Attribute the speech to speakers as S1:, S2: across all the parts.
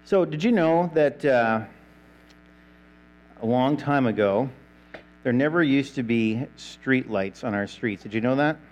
S1: So, did you know that a long time ago, there never used to be street lights on our streets? Did you know that?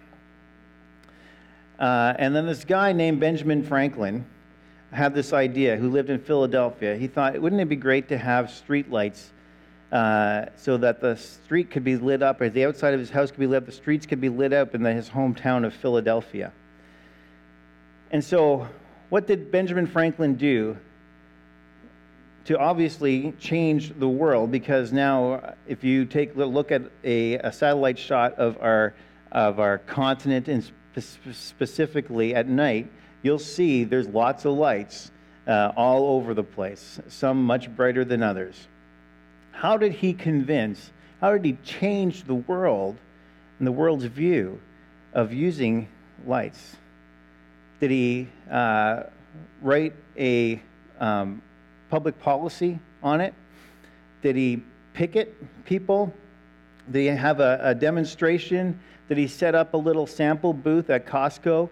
S1: And then this guy named Benjamin Franklin had this idea, who lived in Philadelphia. He thought, wouldn't it be great to have street lights so that the street could be lit up, or the outside of his house could be lit up, the streets could be lit up in his hometown of Philadelphia. And so, what did Benjamin Franklin do to obviously change the world? Because now, if you take a look at a satellite shot of our continent, and specifically at night, you'll see there's lots of lights all over the place, some much brighter than others. How did he change the world and the world's view of using lights? Did he write a public policy on it? Did he picket people? Did he have a demonstration? Did he set up a little sample booth at Costco?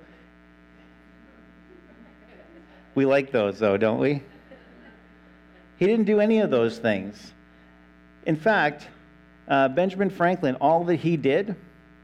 S1: We like those, though, don't we? He didn't do any of those things. In fact, Benjamin Franklin, all that he did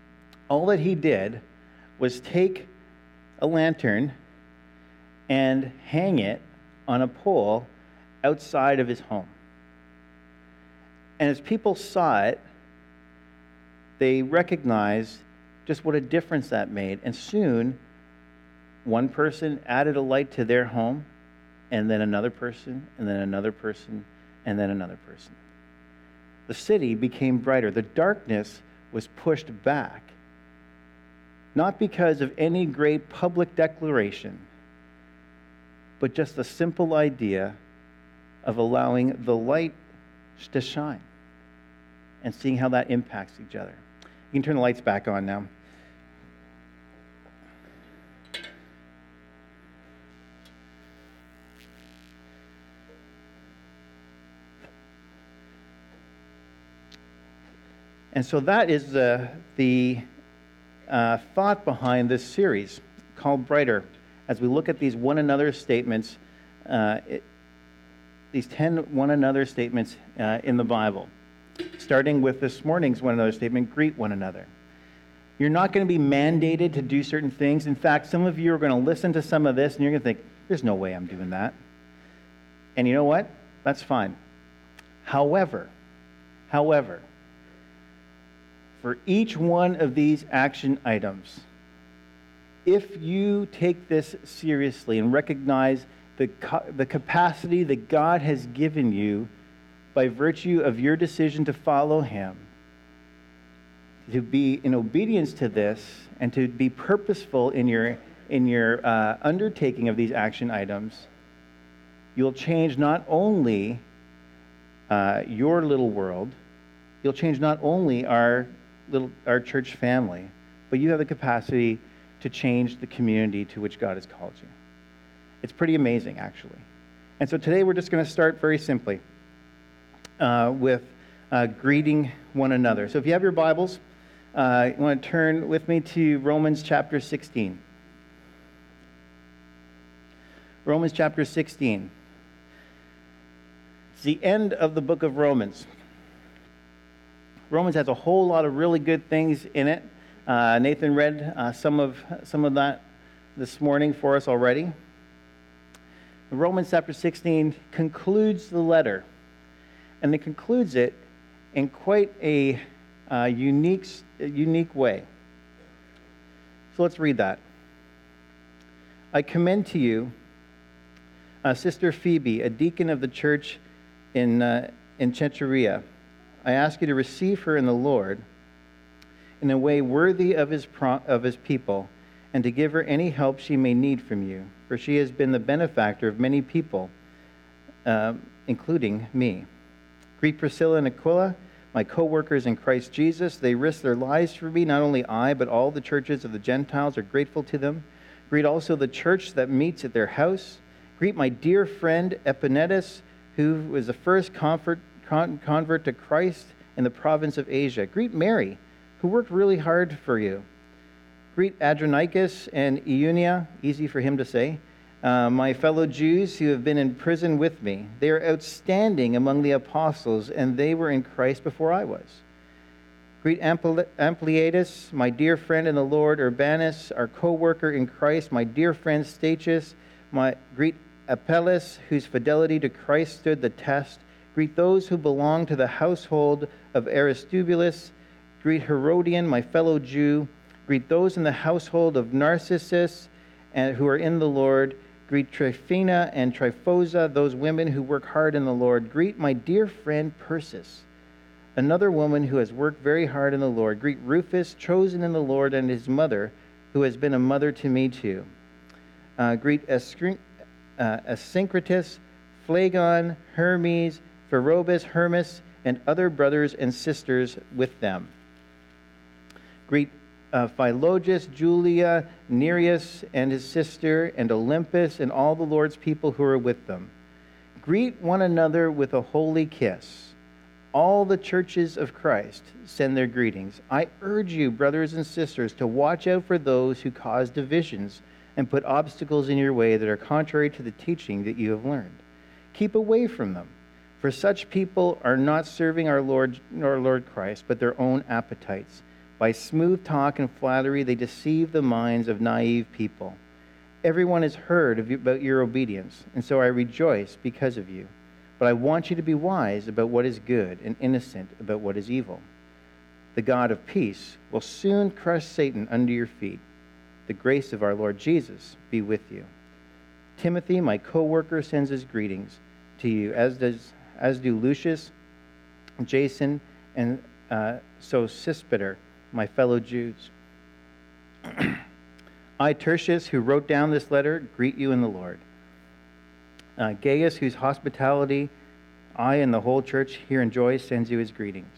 S1: was take a lantern and hang it on a pole outside of his home. And as people saw it, they recognized just what a difference that made. And soon, one person added a light to their home, and then another person, and then another person, and then another person. The city became brighter. The darkness was pushed back, not because of any great public declaration, but just the simple idea of allowing the light to shine and seeing how that impacts each other. You can turn the lights back on now. And so that is the thought behind this series called Brighter. As we look at these one another statements, these 10 one another statements in the Bible, starting with this morning's one another statement, greet one another. You're not going to be mandated to do certain things. In fact, some of you are going to listen to some of this and you're going to think, there's no way I'm doing that. And you know what? That's fine. However, for each one of these action items, if you take this seriously and recognize the capacity that God has given you by virtue of your decision to follow Him, to be in obedience to this and to be purposeful in your undertaking of these action items, you'll change not only your little world, you'll change not only our church family, but you have the capacity to change the community to which God has called you. It's pretty amazing, actually. And so today we're just going to start very simply with greeting one another. So if you have your Bibles, you want to turn with me to Romans chapter 16. Romans chapter 16. It's the end of the book of Romans. Romans has a whole lot of really good things in it. Nathan read some of that this morning for us already. Romans chapter 16 concludes the letter, and it concludes it in quite a unique way. So let's read that. I commend to you Sister Phoebe, a deacon of the church in Caesarea. I ask you to receive her in the Lord in a way worthy of his people, and to give her any help she may need from you, for she has been the benefactor of many people, including me. Greet Priscilla and Aquila, my co-workers in Christ Jesus. They risked their lives for me. Not only I, but all the churches of the Gentiles are grateful to them. Greet also the church that meets at their house. Greet my dear friend Epaenetus, who was the first convert to Christ in the province of Asia. Greet Mary, who worked really hard for you. Greet Adronicus and Eunia, easy for him to say, my fellow Jews who have been in prison with me. They are outstanding among the apostles, and they were in Christ before I was. Greet Ampliatus, my dear friend in the Lord, Urbanus, our co-worker in Christ, my dear friend Stachys. Greet Apelles, whose fidelity to Christ stood the test. Greet those who belong to the household of Aristobulus. Greet Herodion, my fellow Jew. Greet those in the household of Narcissus and who are in the Lord. Greet Tryphena and Tryphosa, those women who work hard in the Lord. Greet my dear friend Persis, another woman who has worked very hard in the Lord. Greet Rufus, chosen in the Lord, and his mother, who has been a mother to me too. Greet Asyncritus, Phlegon, Hermes, Pherobus, Hermas, and other brothers and sisters with them. Greet Philologus, Julia, Nereus and his sister, and Olympus, and all the Lord's people who are with them. Greet one another with a holy kiss. All the churches of Christ send their greetings. I urge you, brothers and sisters, to watch out for those who cause divisions and put obstacles in your way that are contrary to the teaching that you have learned. Keep away from them, for such people are not serving our Lord Christ, but their own appetites. By smooth talk and flattery, they deceive the minds of naive people. Everyone has heard about your obedience, and so I rejoice because of you. But I want you to be wise about what is good and innocent about what is evil. The God of peace will soon crush Satan under your feet. The grace of our Lord Jesus be with you. Timothy, my co-worker, sends his greetings to you, as do Lucius, Jason, and Sosipater, my fellow Jews. I, Tertius, who wrote down this letter, greet you in the Lord. Gaius, whose hospitality I and the whole church here enjoy, sends you his greetings.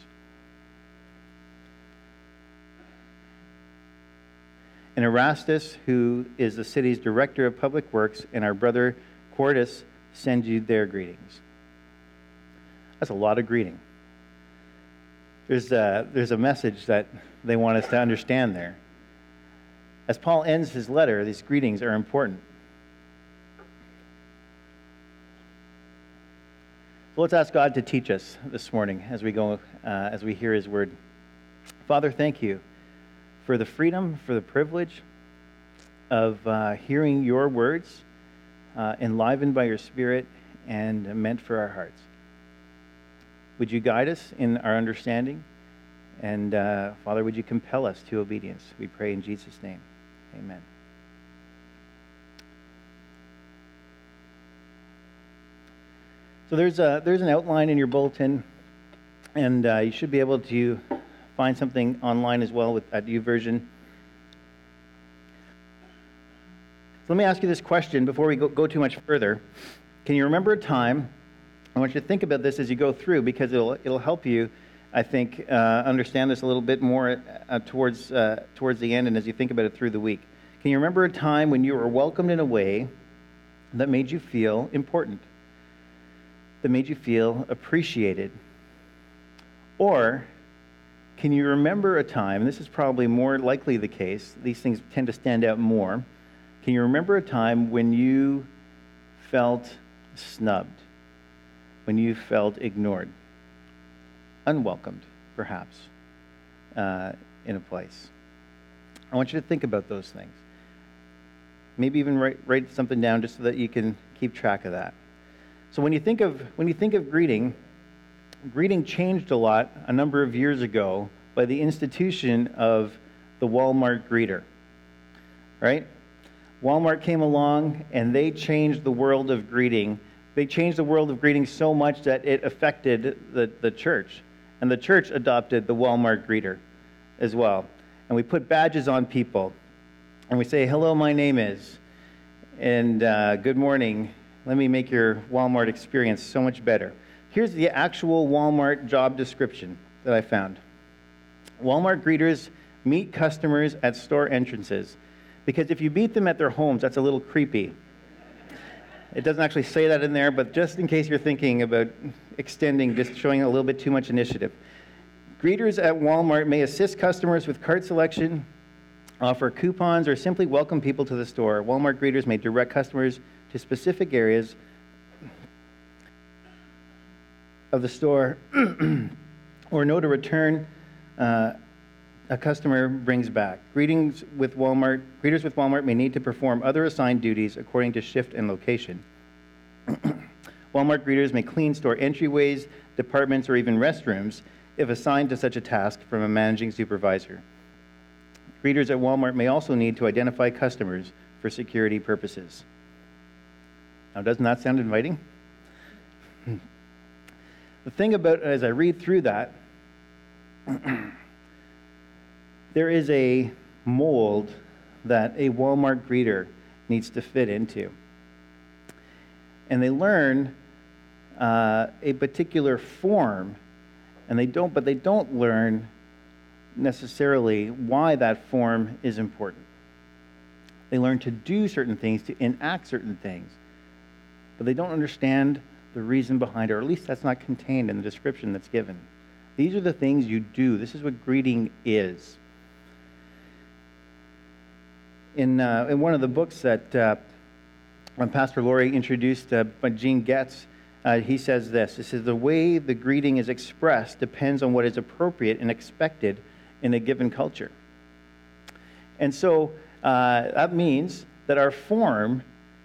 S1: And Erastus, who is the city's director of public works, and our brother Quartus send you their greetings. That's a lot of greeting. There's a message that they want us to understand there. As Paul ends his letter, these greetings are important. So let's ask God to teach us this morning as we go, as we hear his word. Father, thank you for the freedom, for the privilege of hearing your words, enlivened by your Spirit and meant for our hearts. Would you guide us in our understanding? And Father, would you compel us to obedience? We pray in Jesus' name. Amen. So there's an outline in your bulletin, and you should be able to find something online as well at YouVersion. So let me ask you this question before we go too much further. Can you remember a time? I want you to think about this as you go through, because it'll help you, I think, understand this a little bit more towards the end and as you think about it through the week. Can you remember a time when you were welcomed in a way that made you feel important, that made you feel appreciated? Or can you remember a time, and this is probably more likely the case, these things tend to stand out more, can you remember a time when you felt snubbed, when you felt ignored, unwelcomed, perhaps, in a place? I want you to think about those things. Maybe even write something down just so that you can keep track of that. So when you think of greeting changed a lot a number of years ago by the institution of the Walmart greeter, right? Walmart came along and they changed the world of greeting. They changed the world of greeting so much that it affected the church. And the church adopted the Walmart greeter as well. And we put badges on people. And we say, hello, my name is. And good morning. Let me make your Walmart experience so much better. Here's the actual Walmart job description that I found. Walmart greeters meet customers at store entrances. Because if you meet them at their homes, that's a little creepy. It doesn't actually say that in there, but just in case you're thinking about extending, just showing a little bit too much initiative. Greeters at Walmart may assist customers with cart selection, offer coupons, or simply welcome people to the store. Walmart greeters may direct customers to specific areas of the store or note a return a customer brings back. Greeters with Walmart may need to perform other assigned duties according to shift and location. Walmart greeters may clean store entryways, departments, or even restrooms if assigned to such a task from a managing supervisor. Greeters at Walmart may also need to identify customers for security purposes. Now, doesn't that sound inviting? The thing about, as I read through that, there is a mold that a Walmart greeter needs to fit into. And they learn a particular form, and they don't learn necessarily why that form is important. They learn to do certain things, to enact certain things, but they don't understand the reason behind it, or at least that's not contained in the description that's given. These are the things you do. This is what greeting is. In one of the books that Pastor Laurie introduced by Gene Getz, he says this. He says, the way the greeting is expressed depends on what is appropriate and expected in a given culture. And so that means that our form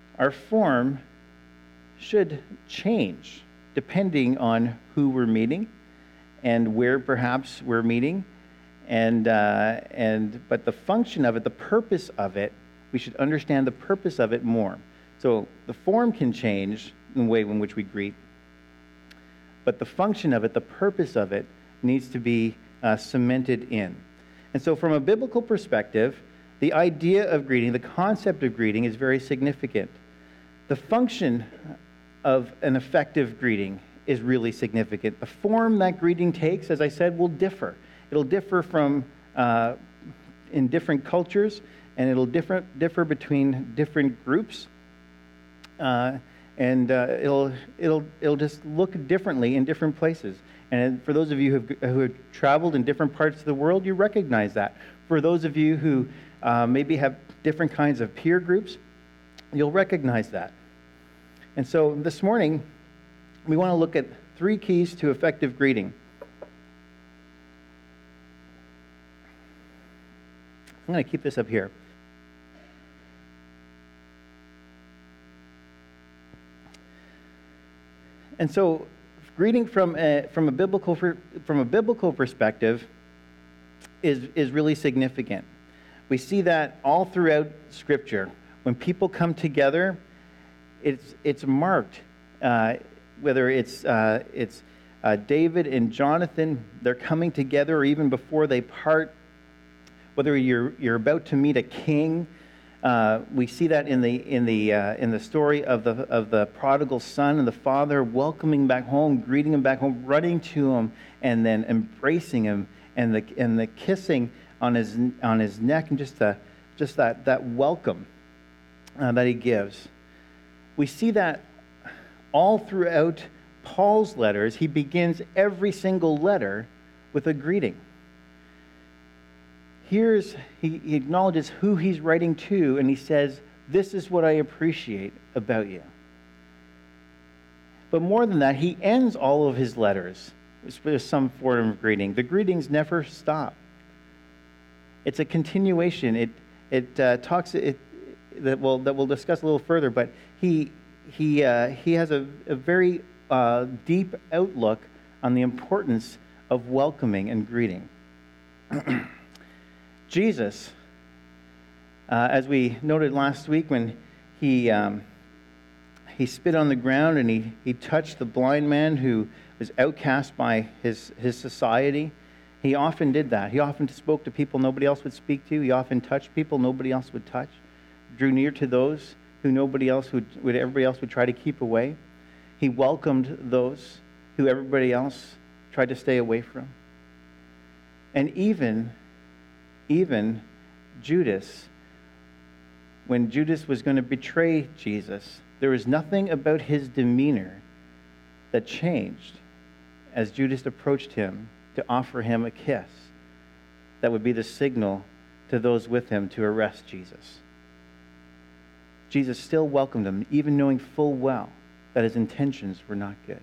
S1: should change depending on who we're meeting and where perhaps we're meeting. But the function of it, the purpose of it, we should understand the purpose of it more. So the form can change in the way in which we greet, but the function of it, the purpose of it, needs to be cemented in. And so from a biblical perspective, the idea of greeting, the concept of greeting is very significant. The function of an effective greeting is really significant. The form that greeting takes, as I said, will differ. It'll differ from in different cultures, and it'll differ between different groups, and it'll just look differently in different places. And for those of you who have traveled in different parts of the world, you recognize that. For those of you who maybe have different kinds of peer groups, you'll recognize that. And so this morning, we want to look at 3 keys to effective greeting. I'm going to keep this up here. And so, greeting from a biblical perspective is really significant. We see that all throughout Scripture. When people come together, it's marked. Whether it's David and Jonathan, they're coming together, or even before they part. Whether you're about to meet a king, we see that in the story of the prodigal son and the father welcoming back home, greeting him back home, running to him, and then embracing him, and the kissing on his neck, and just that welcome that he gives. We see that all throughout Paul's letters. He begins every single letter with a greeting. He acknowledges who he's writing to, and he says, this is what I appreciate about you. But more than that, he ends all of his letters with some form of greeting. The greetings never stop. It's a continuation. That we'll discuss a little further, but he has a very deep outlook on the importance of welcoming and greeting. Jesus, as we noted last week when he spit on the ground and he touched the blind man who was outcast by his society, he often did that. He often spoke to people nobody else would speak to. He often touched people nobody else would touch. Drew near to those who everybody else would try to keep away. He welcomed those who everybody else tried to stay away from. And even Judas, when Judas was going to betray Jesus, there was nothing about his demeanor that changed as Judas approached him to offer him a kiss that would be the signal to those with him to arrest Jesus. Jesus still welcomed him, even knowing full well that his intentions were not good.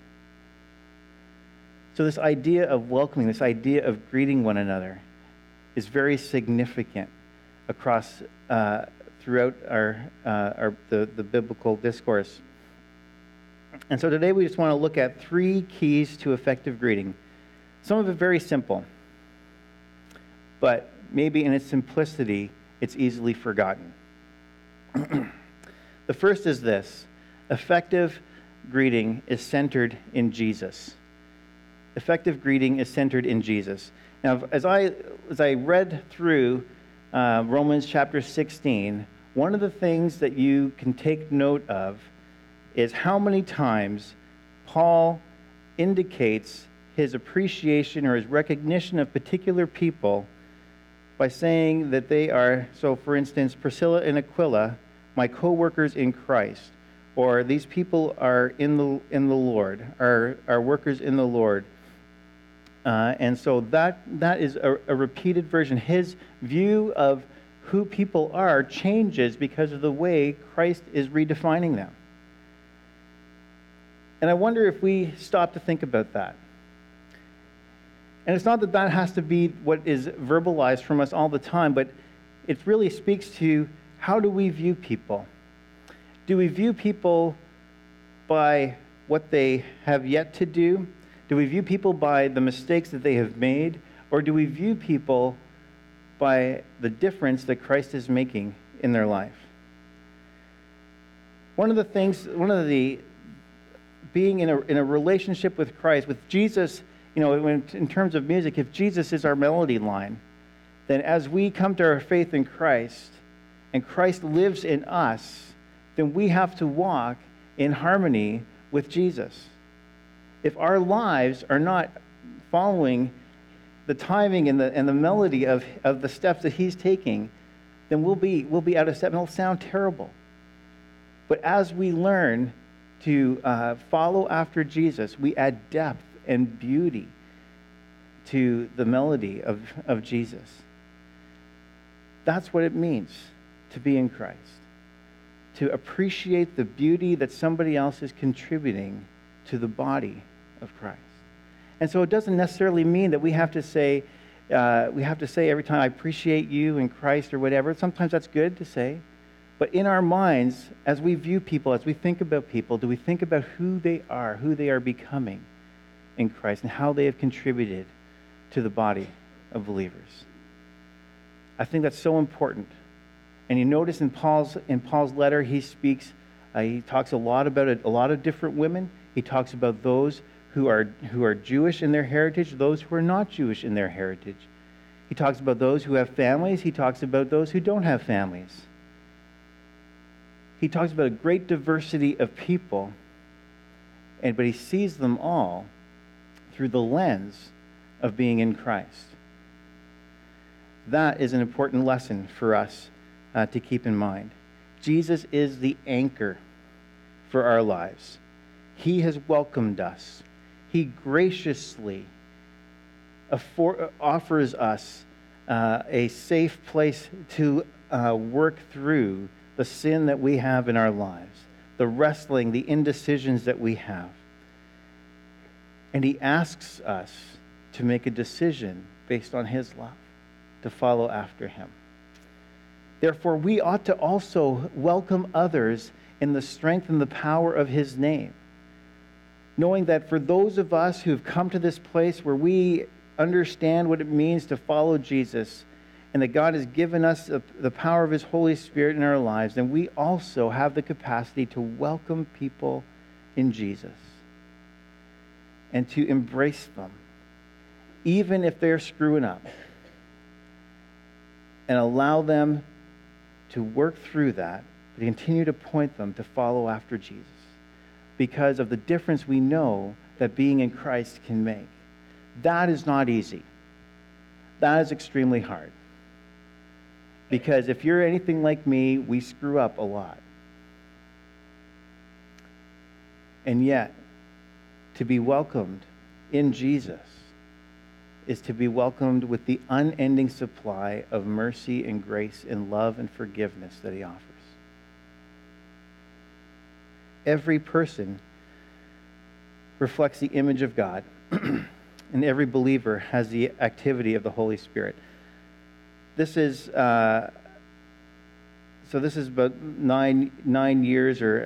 S1: So this idea of welcoming, this idea of greeting one another is very significant across throughout the biblical discourse. And so today we just want to look at 3 keys to effective greeting. Some of it very simple, but maybe in its simplicity, it's easily forgotten. The first is this: effective greeting is centered in Jesus. Effective greeting is centered in Jesus. Now, as I read through Romans chapter 16, one of the things that you can take note of is how many times Paul indicates his appreciation or his recognition of particular people by saying that they are, so for instance, Priscilla and Aquila, my co-workers in Christ, or these people are in the Lord, are workers in the Lord. And so that is a repeated version. His view of who people are changes because of the way Christ is redefining them. And I wonder if we stop to think about that. And it's not that that has to be what is verbalized from us all the time, but it really speaks to how do we view people? Do we view people by what they have yet to do? Do we view people by the mistakes that they have made? Or do we view people by the difference that Christ is making in their life? One of the being in a relationship with Christ, with Jesus, in terms of music, if Jesus is our melody line, then as we come to our faith in Christ, and Christ lives in us, then we have to walk in harmony with Jesus. If our lives are not following the timing and the melody of the steps that he's taking, then we'll be out of step, and it'll sound terrible. But as we learn to follow after Jesus, we add depth and beauty to the melody of Jesus. That's what it means to be in Christ, to appreciate the beauty that somebody else is contributing to the body of Christ. And so it doesn't necessarily mean that we have to say every time, I appreciate you in Christ or whatever. Sometimes that's good to say. But in our minds, as we view people, as we think about people, do we think about who they are becoming in Christ, and how they have contributed to the body of believers? I think that's so important. And you notice in Paul's letter, he talks a lot about a lot of different women. He talks about those who are Jewish in their heritage, those who are not Jewish in their heritage. He talks about those who have families. He talks about those who don't have families. He talks about a great diversity of people, but he sees them all through the lens of being in Christ. That is an important lesson for us to keep in mind. Jesus is the anchor for our lives. He has welcomed us. He graciously offers us a safe place to work through the sin that we have in our lives, the wrestling, the indecisions that we have. And he asks us to make a decision based on his love, to follow after him. Therefore, we ought to also welcome others in the strength and the power of his name, knowing that for those of us who have come to this place where we understand what it means to follow Jesus, and that God has given us the power of his Holy Spirit in our lives, then we also have the capacity to welcome people in Jesus and to embrace them, even if they're screwing up, and allow them to work through that, to continue to point them to follow after Jesus, because of the difference we know that being in Christ can make. That is not easy. That is extremely hard. Because if you're anything like me, we screw up a lot. And yet, to be welcomed in Jesus is to be welcomed with the unending supply of mercy and grace and love and forgiveness that he offers. Every person reflects the image of God, and every believer has the activity of the Holy Spirit. This is about 9 years, or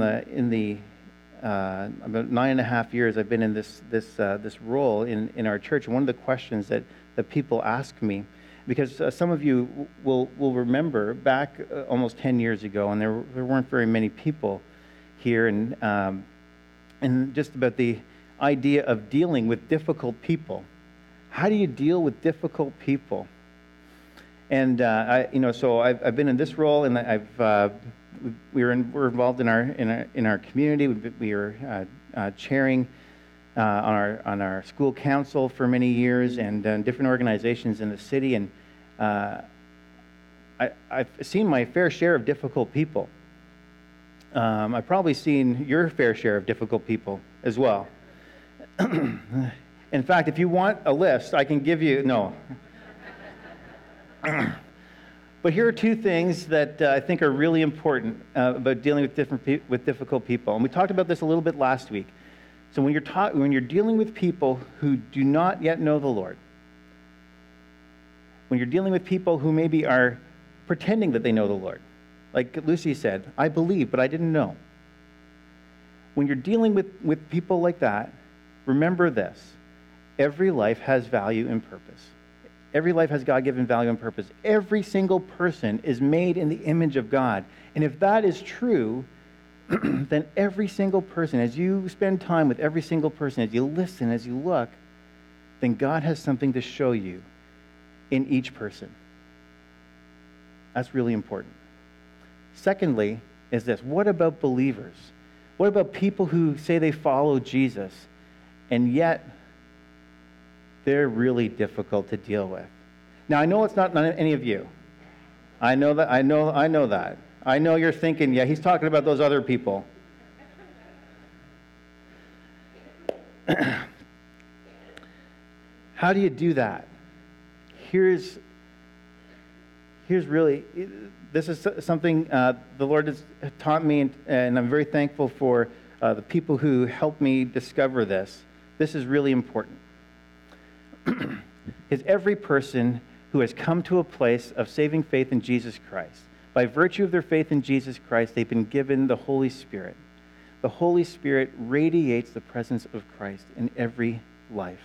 S1: about 9.5 years I've been in this role in our church. And one of the questions that people ask me, because some of you will remember back almost 10 years ago, and there weren't very many people here, and just about the idea of dealing with difficult people. How do you deal with difficult people? And so I've been in this role, and we're involved in our community. We were chairing on our school council for many years, and different organizations in the city. And I've seen my fair share of difficult people. I've probably seen your fair share of difficult people as well. In fact, if you want a list, I can give you. No. But here are two things that I think are really important about dealing with difficult people. And we talked about this a little bit last week. So when you're dealing with people who do not yet know the Lord, when you're dealing with people who maybe are pretending that they know the Lord, like Lucy said, I believe, but I didn't know. When you're dealing with people like that, remember this: every life has value and purpose. Every life has God-given value and purpose. Every single person is made in the image of God. And if that is true, then every single person, as you spend time with every single person, as you listen, as you look, then God has something to show you in each person. That's really important. Secondly is this: what about believers? What about people who say they follow Jesus, and yet they're really difficult to deal with? Now, I know it's not any of you. I know that. I know that. I know you're thinking, yeah, he's talking about those other people. How do you do that? Here's really, this is something the Lord has taught me, and I'm very thankful for the people who helped me discover this. This is really important. Is every person who has come to a place of saving faith in Jesus Christ, by virtue of their faith in Jesus Christ, they've been given the Holy Spirit. The Holy Spirit radiates the presence of Christ in every life.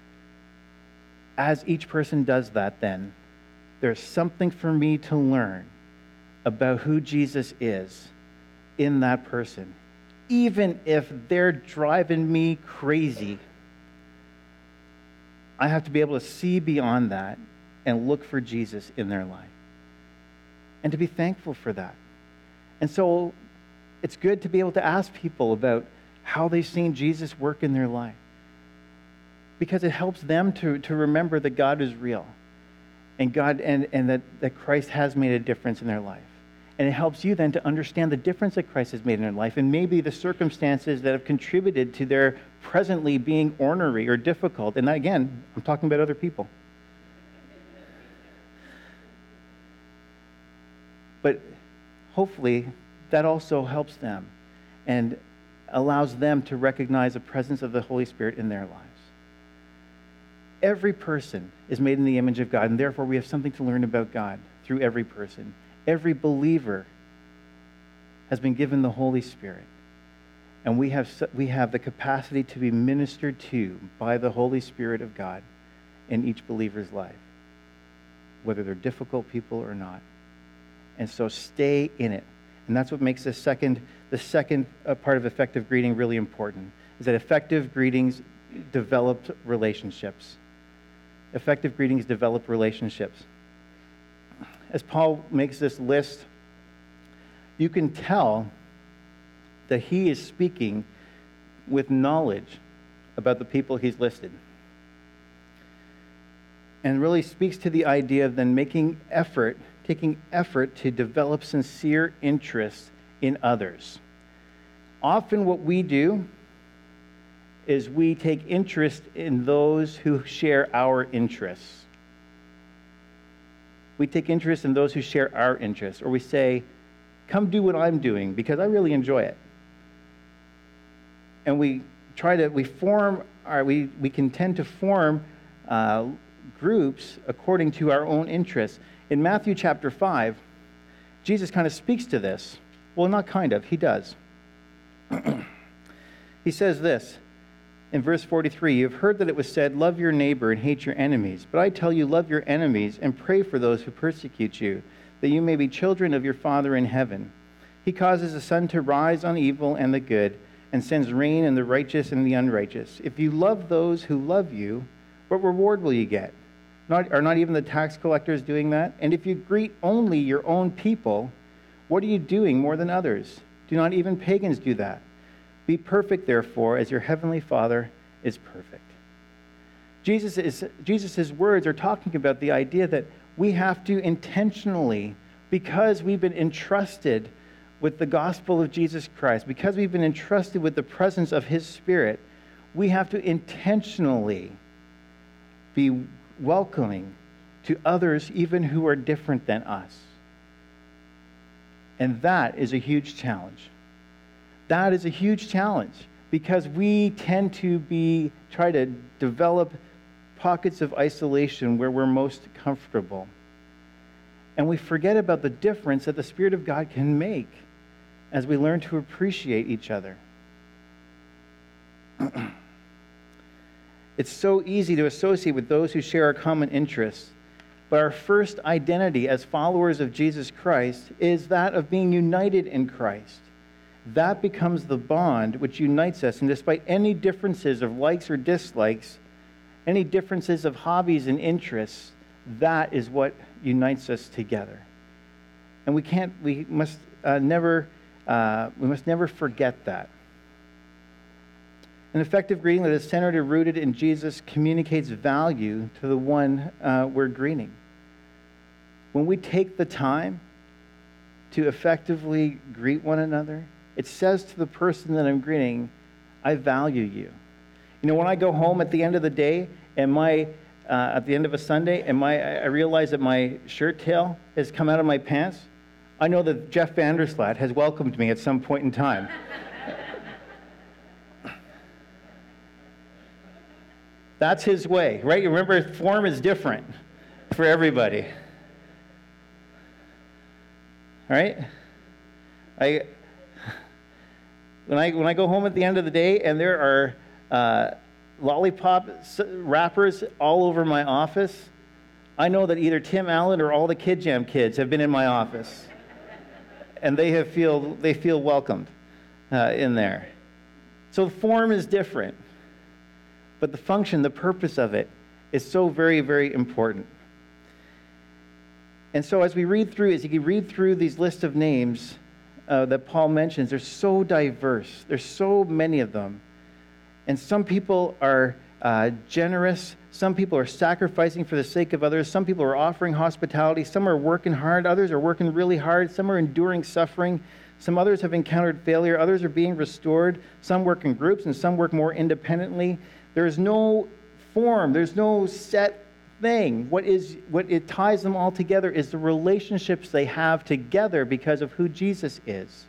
S1: As each person does that, then, there's something for me to learn about who Jesus is in that person. Even if they're driving me crazy, I have to be able to see beyond that and look for Jesus in their life. And to be thankful for that. And so it's good to be able to ask people about how they've seen Jesus work in their life. Because it helps them to remember that God is real. And God and that Christ has made a difference in their life. And it helps you then to understand the difference that Christ has made in their life, and maybe the circumstances that have contributed to their presently being ornery or difficult. And again, I'm talking about other people. But hopefully that also helps them and allows them to recognize the presence of the Holy Spirit in their lives. Every person is made in the image of God, and therefore we have something to learn about God through every person. Every believer has been given the Holy Spirit, and we have the capacity to be ministered to by the Holy Spirit of God in each believer's life, whether they're difficult people or not. And so stay in it. And that's what makes the second part of effective greeting really important, is that effective greetings develop relationships. Effective greetings develop relationships. As Paul makes this list, you can tell that he is speaking with knowledge about the people he's listed. And really speaks to the idea of then taking effort to develop sincere interest in others. Often what we do is we take interest in those who share our interests. We take interest in those who share our interests, or we say, come do what I'm doing because I really enjoy it. And we can tend to form groups according to our own interests. In Matthew chapter 5, Jesus kind of speaks to this. Well, not kind of, he does. He says this in verse 43, "You've heard that it was said, 'Love your neighbor and hate your enemies.' But I tell you, love your enemies and pray for those who persecute you, that you may be children of your Father in heaven. He causes the sun to rise on evil and the good, and sends rain on the righteous and the unrighteous. If you love those who love you, what reward will you get? Are not even the tax collectors doing that? And if you greet only your own people, what are you doing more than others? Do not even pagans do that? Be perfect, therefore, as your heavenly Father is perfect." Jesus' words are talking about the idea that we have to intentionally, because we've been entrusted with the gospel of Jesus Christ, because we've been entrusted with the presence of His Spirit, we have to intentionally be welcoming to others even who are different than us. And that is a huge challenge. That is a huge challenge because we tend to try to develop pockets of isolation where we're most comfortable. And we forget about the difference that the Spirit of God can make as we learn to appreciate each other. It's so easy to associate with those who share our common interests, but our first identity as followers of Jesus Christ is that of being united in Christ. That becomes the bond which unites us, and despite any differences of likes or dislikes, any differences of hobbies and interests, that is what unites us together. And we must never forget that. An effective greeting that is centered and rooted in Jesus communicates value to the one we're greeting. When we take the time to effectively greet one another, it says to the person that I'm greeting, I value you. You know, when I go home at the end of the day, at the end of a Sunday, I realize that my shirt tail has come out of my pants, I know that Jeff Vanderslat has welcomed me at some point in time. That's his way, right? You remember, form is different for everybody. Right? When I go home at the end of the day and there are lollipop wrappers all over my office, I know that either Tim Allen or all the Kid Jam kids have been in my office, and they feel welcomed in there. So the form is different, but the function, the purpose of it is so very, very important. And so as you read through these list of names that Paul mentions, they're so diverse. There's so many of them. And some people are generous. Some people are sacrificing for the sake of others. Some people are offering hospitality. Some are working hard. Others are working really hard. Some are enduring suffering. Some others have encountered failure. Others are being restored. Some work in groups and some work more independently. There's no form. There's no set thing. What it ties them all together is the relationships they have together because of who Jesus is.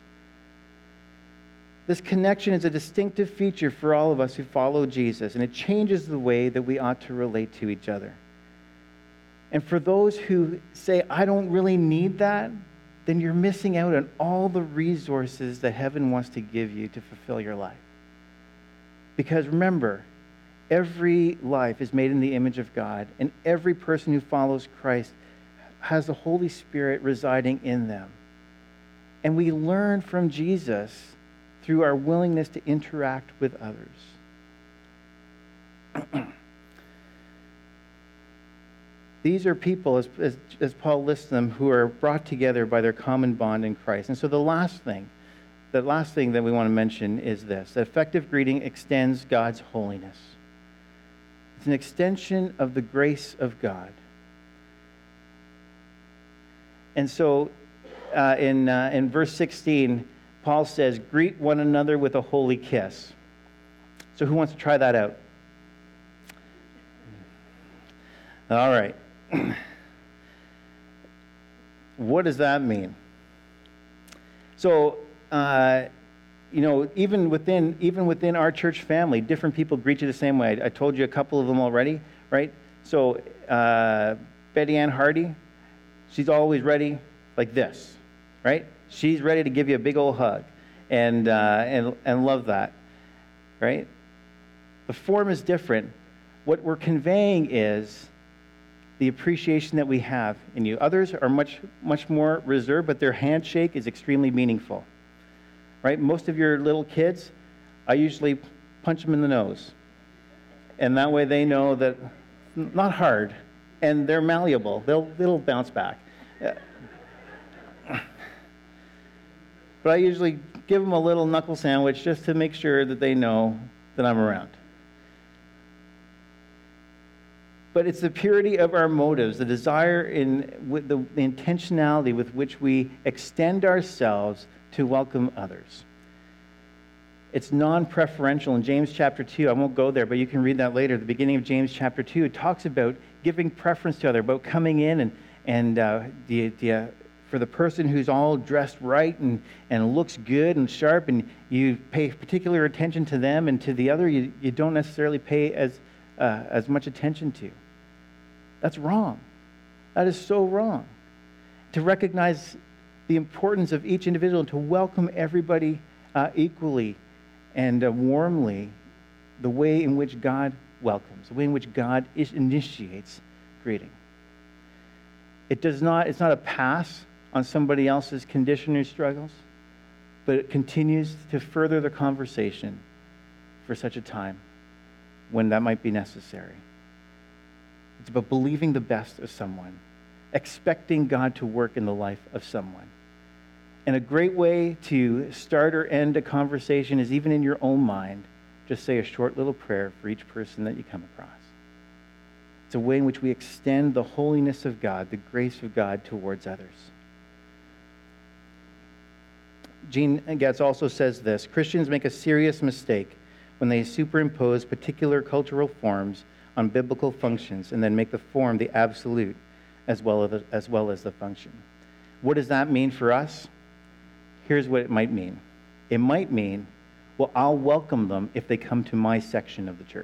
S1: This connection is a distinctive feature for all of us who follow Jesus, and it changes the way that we ought to relate to each other. And for those who say, I don't really need that, then you're missing out on all the resources that heaven wants to give you to fulfill your life. Because remember, every life is made in the image of God, and every person who follows Christ has the Holy Spirit residing in them. And we learn from Jesus through our willingness to interact with others. These are people, as Paul lists them, who are brought together by their common bond in Christ. And so the last thing that we want to mention is this: that effective greeting extends God's holiness. It's an extension of the grace of God. And so in verse 16, Paul says, greet one another with a holy kiss. So who wants to try that out? All right. What does that mean? So, even within our church family, different people greet you the same way. I told you a couple of them already, right? So, Betty Ann Hardy, she's always ready like this, right? She's ready to give you a big old hug, and love that, right? The form is different. What we're conveying is the appreciation that we have in you. Others are much more reserved, but their handshake is extremely meaningful, right? Most of your little kids, I usually punch them in the nose, and that way they know that not hard, and they're malleable. They'll bounce back. But I usually give them a little knuckle sandwich just to make sure that they know that I'm around. But it's the purity of our motives, the desire with the intentionality with which we extend ourselves to welcome others. It's non-preferential. In James chapter 2, I won't go there, but you can read that later. The beginning of James chapter 2, it talks about giving preference to others, about coming in and for the person who's all dressed right and looks good and sharp, and you pay particular attention to them, and to the other you don't necessarily pay as much attention to. That's wrong. That is so wrong. To recognize the importance of each individual, to welcome everybody equally and warmly, the way in which God welcomes, the way in which God initiates greeting. It's not a pass on somebody else's condition or struggles, but it continues to further the conversation for such a time when that might be necessary. It's about believing the best of someone, expecting God to work in the life of someone. And a great way to start or end a conversation is, even in your own mind, just say a short little prayer for each person that you come across. It's a way in which we extend the holiness of God, the grace of God towards others. Gene Getz also says this: Christians make a serious mistake when they superimpose particular cultural forms on biblical functions and then make the form the absolute as well as the function. What does that mean for us? Here's what it might mean. It might mean, well, I'll welcome them if they come to my section of the church.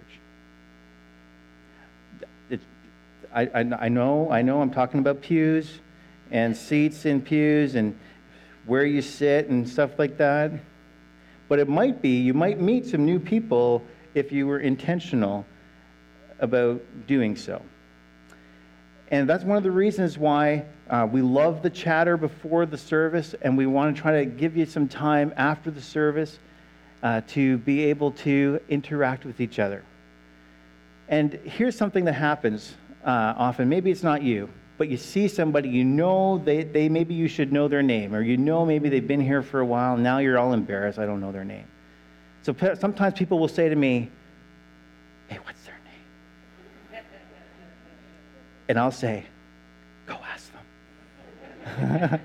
S1: I know I'm talking about pews and seats in pews and where you sit and stuff like that. But it might be, you might meet some new people if you were intentional about doing so. And that's one of the reasons why we love the chatter before the service, and we want to try to give you some time after the service to be able to interact with each other. And here's something that happens often. Maybe it's not you, but you see somebody, you know they maybe you should know their name, or you know maybe they've been here for a while, and now you're all embarrassed, I don't know their name. So sometimes people will say to me, hey, what's their name? And I'll say, go ask them.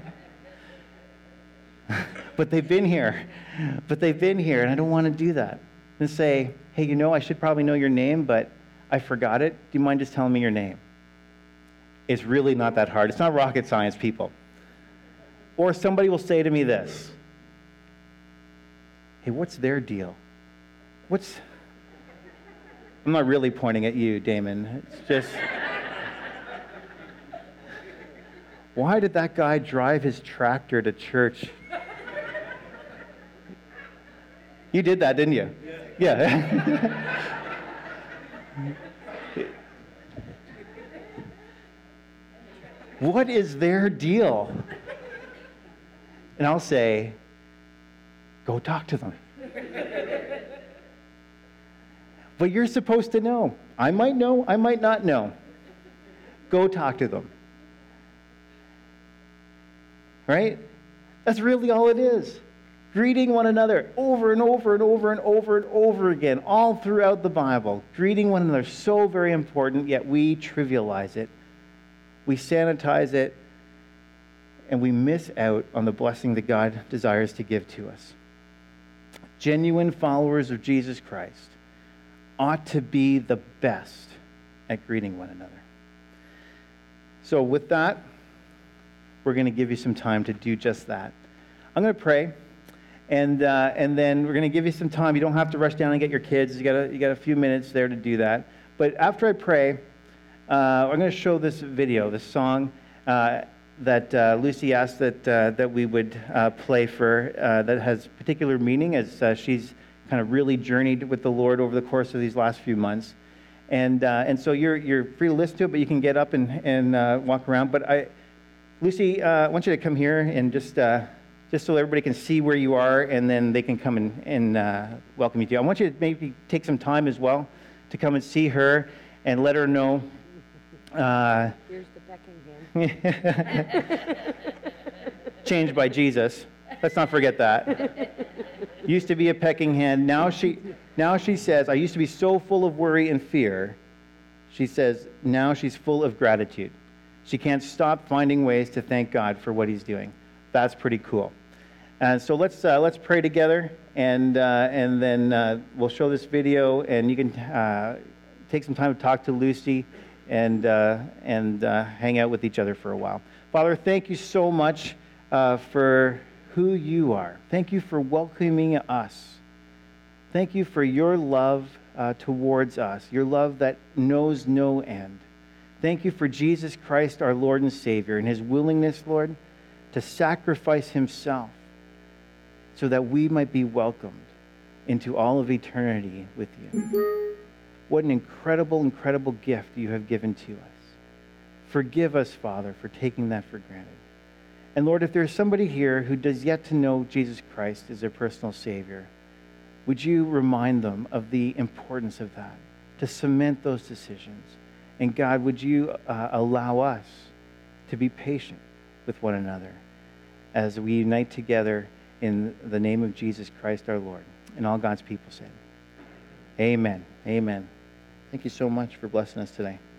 S1: But they've been here, and I don't want to do that. And say, hey, I should probably know your name, but I forgot it. Do you mind just telling me your name? It's really not that hard. It's not rocket science, people. Or somebody will say to me this: hey, what's their deal? I'm not really pointing at you, Damon. It's just, why did that guy drive his tractor to church? You did that, didn't you? Yeah. What is their deal? And I'll say, go talk to them. But you're supposed to know. I might know, I might not know. Go talk to them. Right? That's really all it is. Greeting one another over and over and over and over and over again, all throughout the Bible. Greeting one another, so very important, yet we trivialize it. We sanitize it, and we miss out on the blessing that God desires to give to us. Genuine followers of Jesus Christ ought to be the best at greeting one another. So with that, we're going to give you some time to do just that. I'm going to pray, and then we're going to give you some time. You don't have to rush down and get your kids. You got a few minutes there to do that. But after I pray, I'm going to show this video, this song that Lucy asked that we would play for, that has particular meaning as she's kind of really journeyed with the Lord over the course of these last few months. And so you're free to listen to it, but you can get up and walk around. But Lucy, I want you to come here and just so everybody can see where you are, and then they can come and welcome you to. I want you to maybe take some time as well to come and see her and let her know.
S2: Here's the pecking hand.
S1: Changed by Jesus. Let's not forget that. Used to be a pecking hand. Now she says, I used to be so full of worry and fear. She says, now she's full of gratitude. She can't stop finding ways to thank God for what he's doing. That's pretty cool. So let's pray together, and then we'll show this video, and you can take some time to talk to Lucy and hang out with each other for a while. Father, thank you so much for who you are. Thank you for welcoming us. Thank you for your love towards us, your love that knows no end. Thank you for Jesus Christ, our Lord and Savior, and his willingness, Lord, to sacrifice himself so that we might be welcomed into all of eternity with you. What an incredible, incredible gift you have given to us. Forgive us, Father, for taking that for granted. And Lord, if there's somebody here who does yet to know Jesus Christ as their personal Savior, would you remind them of the importance of that, to cement those decisions? And God, would you allow us to be patient with one another as we unite together in the name of Jesus Christ our Lord. And all God's people said, amen. Amen. Thank you so much for blessing us today.